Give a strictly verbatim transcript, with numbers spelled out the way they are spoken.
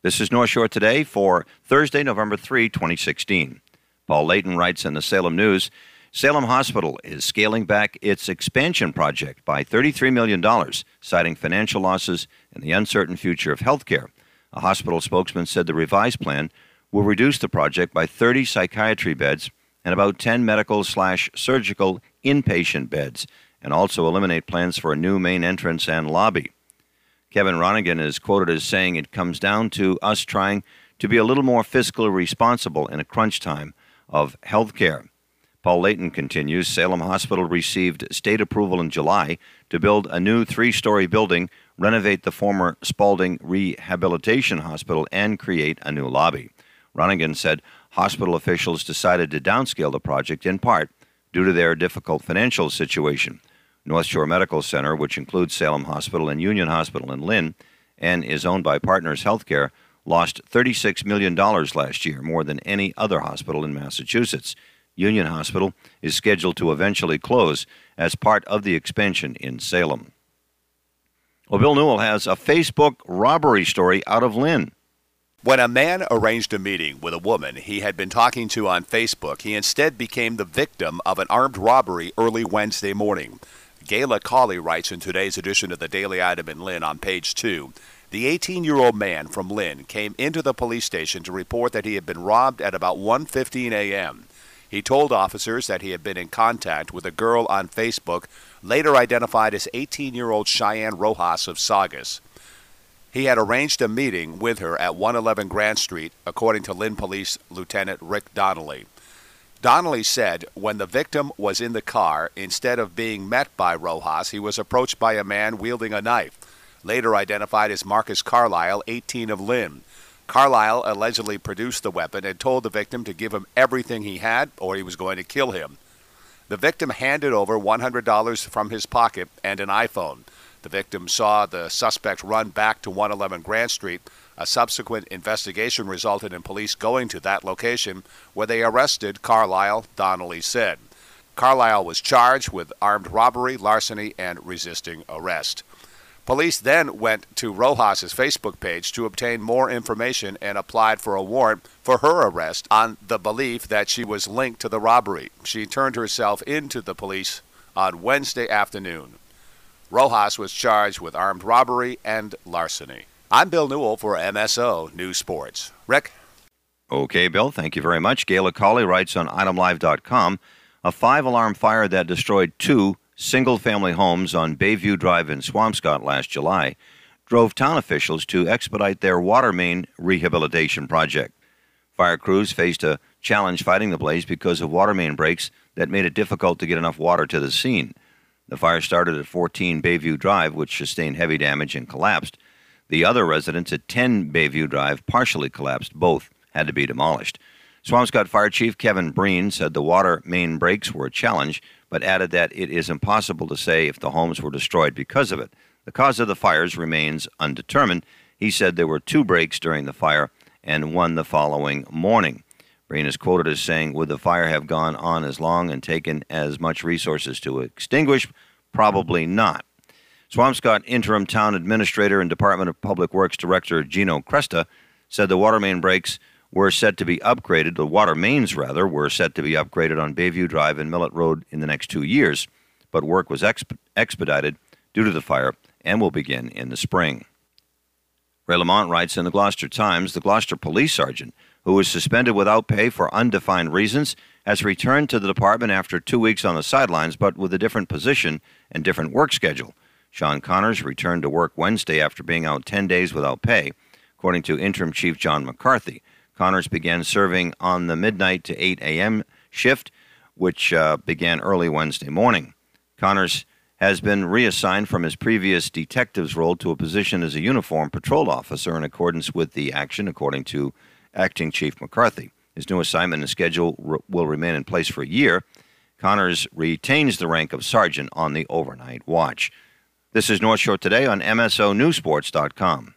This is North Shore Today for Thursday, November third, twenty sixteen. Paul Layton writes in the Salem News, Salem Hospital is scaling back its expansion project by thirty-three million dollars, citing financial losses and the uncertain future of healthcare. A hospital spokesman said the revised plan will reduce the project by thirty psychiatry beds and about ten medical slash surgical inpatient beds, and also eliminate plans for a new main entrance and lobby. Kevin Ronigan is quoted as saying it comes down to us trying to be a little more fiscally responsible in a crunch time of health care. Paul Layton continues, Salem Hospital received state approval in July to build a new three-story building, renovate the former Spaulding Rehabilitation Hospital, and create a new lobby. Ronigan said hospital officials decided to downscale the project in part due to their difficult financial situation. North Shore Medical Center, which includes Salem Hospital and Union Hospital in Lynn and is owned by Partners Healthcare, lost thirty-six million dollars last year, more than any other hospital in Massachusetts. Union Hospital is scheduled to eventually close as part of the expansion in Salem. Well, Bill Newell has a Facebook robbery story out of Lynn. When a man arranged a meeting with a woman he had been talking to on Facebook, he instead became the victim of an armed robbery early Wednesday morning. Gayla Cawley writes in today's edition of the Daily Item in Lynn on page two, the eighteen-year-old man from Lynn came into the police station to report that he had been robbed at about one fifteen a.m. He told officers that he had been in contact with a girl on Facebook, later identified as eighteen-year-old Cheyenne Rojas of Saugus. He had arranged a meeting with her at one eleven Grant Street, according to Lynn Police Lieutenant Rick Donnelly. Donnelly said when the victim was in the car, instead of being met by Rojas, he was approached by a man wielding a knife, later identified as Marcus Carlisle, eighteen, of Lynn. Carlisle allegedly produced the weapon and told the victim to give him everything he had or he was going to kill him. The victim handed over one hundred dollars from his pocket and an iPhone. The victim saw the suspect run back to one eleven Grant Street. A subsequent investigation resulted in police going to that location where they arrested Carlisle, Donnelly said. Carlisle was charged with armed robbery, larceny, and resisting arrest. Police then went to Rojas's Facebook page to obtain more information and applied for a warrant for her arrest on the belief that she was linked to the robbery. She turned herself into the police on Wednesday afternoon. Rojas was charged with armed robbery and larceny. I'm Bill Newell for M S O News Sports. Rick? Okay, Bill, thank you very much. Gayla Cawley writes on item live dot com, a five-alarm fire that destroyed two single-family homes on Bayview Drive in Swampscott last July drove town officials to expedite their water main rehabilitation project. Fire crews faced a challenge fighting the blaze because of water main breaks that made it difficult to get enough water to the scene. The fire started at fourteen Bayview Drive, which sustained heavy damage and collapsed. The other residents at ten Bayview Drive partially collapsed. Both had to be demolished. Swampscott Fire Chief Kevin Breen said the water main breaks were a challenge, but added that it is impossible to say if the homes were destroyed because of it. The cause of the fires remains undetermined. He said there were two breaks during the fire and one the following morning. Breen is quoted as saying, would the fire have gone on as long and taken as much resources to extinguish? Probably not. Swampscott Interim Town Administrator and Department of Public Works Director Gino Cresta said the water main breaks were set to be upgraded, the water mains, rather, were set to be upgraded on Bayview Drive and Millet Road in the next two years, but work was exp- expedited due to the fire and will begin in the spring. Ray Lamont writes in the Gloucester Times, the Gloucester police sergeant, who was suspended without pay for undefined reasons, has returned to the department after two weeks on the sidelines, but with a different position and different work schedule. Sean Connors returned to work Wednesday after being out ten days without pay. According to Interim Chief John McCarthy, Connors began serving on the midnight to eight a.m. shift, which uh, began early Wednesday morning. Connors has been reassigned from his previous detective's role to a position as a uniformed patrol officer in accordance with the action, according to Acting Chief McCarthy. His new assignment and schedule r- will remain in place for a year. Connors retains the rank of sergeant on the overnight watch. This is North Shore Today on M S O News Sports dot com.